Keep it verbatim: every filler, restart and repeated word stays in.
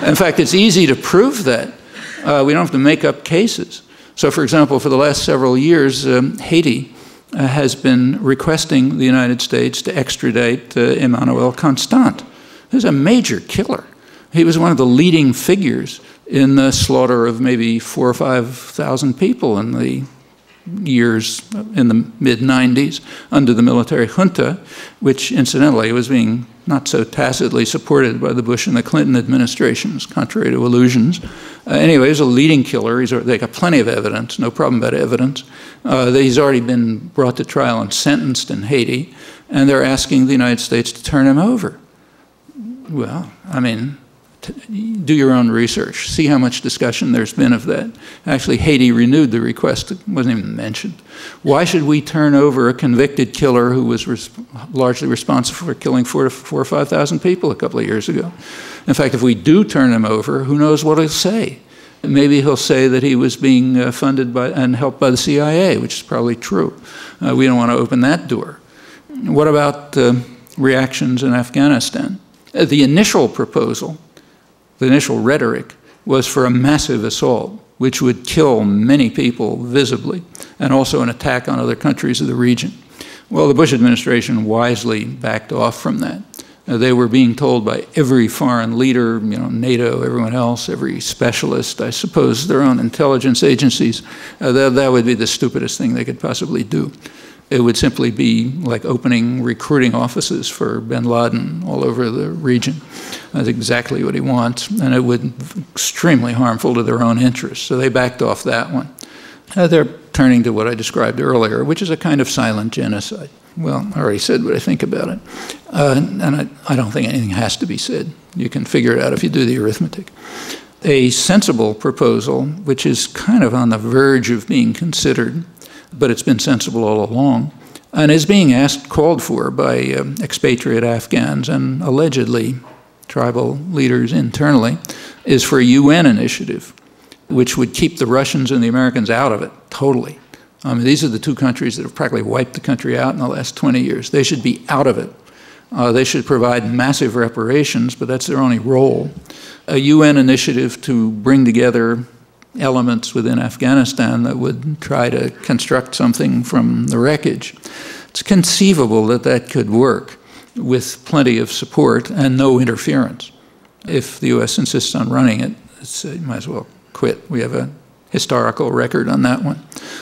In fact, it's easy to prove that. Uh, we don't have to make up cases. So, for example, for the last several years, um, Haiti uh, has been requesting the United States to extradite uh, Emmanuel Constant, who's a major killer. He was one of the leading figures in the slaughter of maybe four or five thousand people in the years in the mid nineties under the military junta, which incidentally was being not so tacitly supported by the Bush and the Clinton administrations, contrary to illusions. Uh, anyway, he's a leading killer. He's, they got plenty of evidence, no problem about evidence. Uh, he's already been brought to trial and sentenced in Haiti, and they're asking the United States to turn him over. Well, I mean, do your own research. See how much discussion there's been of that. Actually, Haiti renewed the request. It wasn't even mentioned. Why should we turn over a convicted killer who was res largely responsible for killing four, to four or five thousand people a couple of years ago? In fact, if we do turn him over, who knows what he'll say? Maybe he'll say that he was being uh, funded by and helped by the C I A, which is probably true. Uh, we don't want to open that door. What about uh, reactions in Afghanistan? Uh, the initial proposal, the initial rhetoric, was for a massive assault, which would kill many people visibly, and also an attack on other countries of the region. Well, the Bush administration wisely backed off from that. Uh, they were being told by every foreign leader, you know, NATO, everyone else, every specialist, I suppose their own intelligence agencies, uh, that, that would be the stupidest thing they could possibly do. It would simply be like opening recruiting offices for bin Laden all over the region. That's exactly what he wants, and it would be extremely harmful to their own interests. So they backed off that one. Uh, they're turning to what I described earlier, which is a kind of silent genocide. Well, I already said what I think about it. Uh, and I, I don't think anything has to be said. You can figure it out if you do the arithmetic. A sensible proposal, which is kind of on the verge of being considered, but it's been sensible all along, and is being asked, called for by um, expatriate Afghans and allegedly tribal leaders internally, is for a U N initiative, which would keep the Russians and the Americans out of it, totally. I mean, these are the two countries that have practically wiped the country out in the last twenty years. They should be out of it. Uh, they should provide massive reparations, but that's their only role. A U N initiative to bring together elements within Afghanistan that would try to construct something from the wreckage. It's conceivable that that could work with plenty of support and no interference. If the U S insists on running it, it's, uh, you might as well quit. We have a historical record on that one.